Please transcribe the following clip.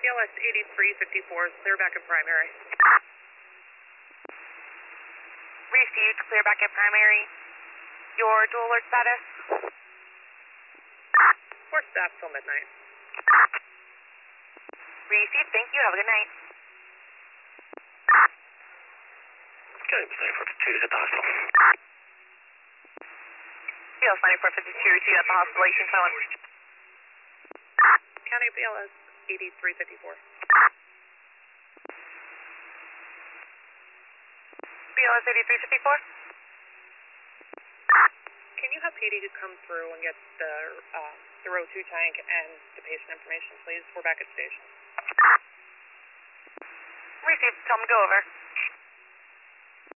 BLS 8354, clear back in primary. Received, clear back at primary. Your dual alert status? We're staffed till midnight. Received, thank you. Have a good night. County 9452 is at the hospital. BLS 9452, to at the hospitalization phone. County BLS 8354. BLS 8354? Can you have PD to come through and get the row 2 tank and the patient information, please? We're back at station. Received, tell them to go over.